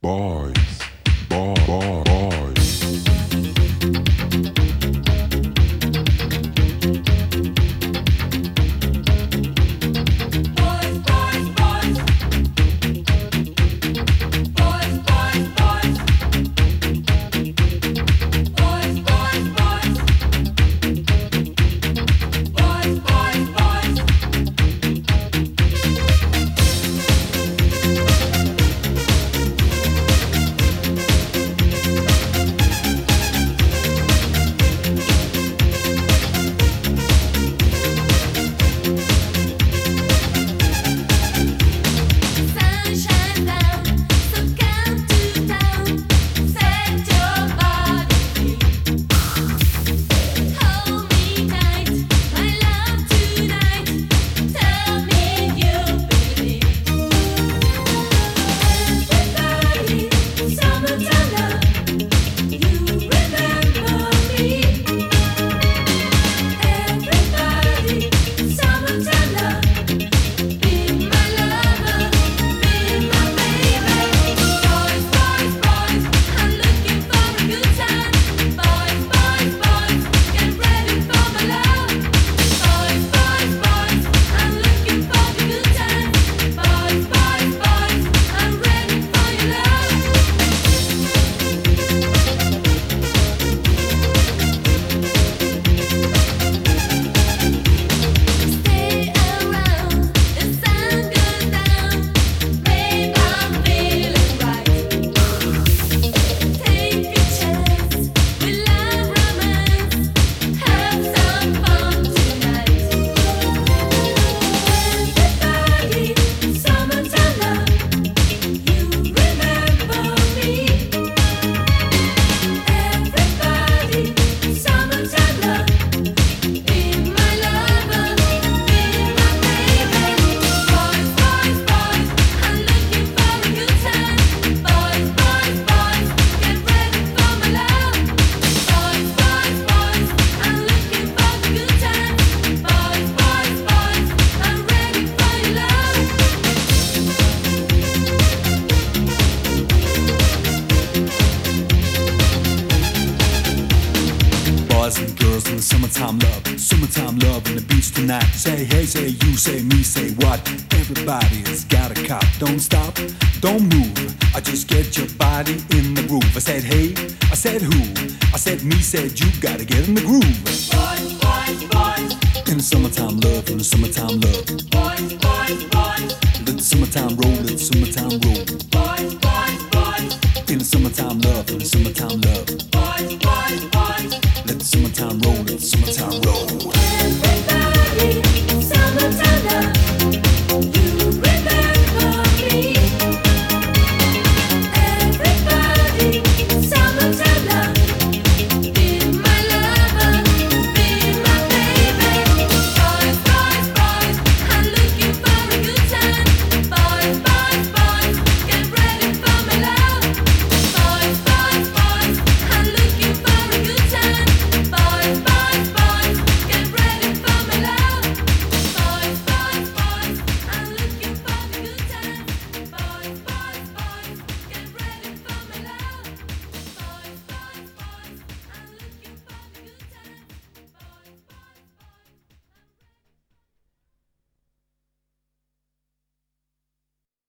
boys, boys. Summertime love on the beach tonight. Say hey, say you, say me, say what? Everybody's got a cop. Don't stop, don't move. I just get your body in the groove. I said hey, I said who? I said me, said you. Gotta get in the groove. Boys, boys, boys. In the summertime love, in the summertime love. Boys, boys, boys. Let the summertime roll, let the summertime roll.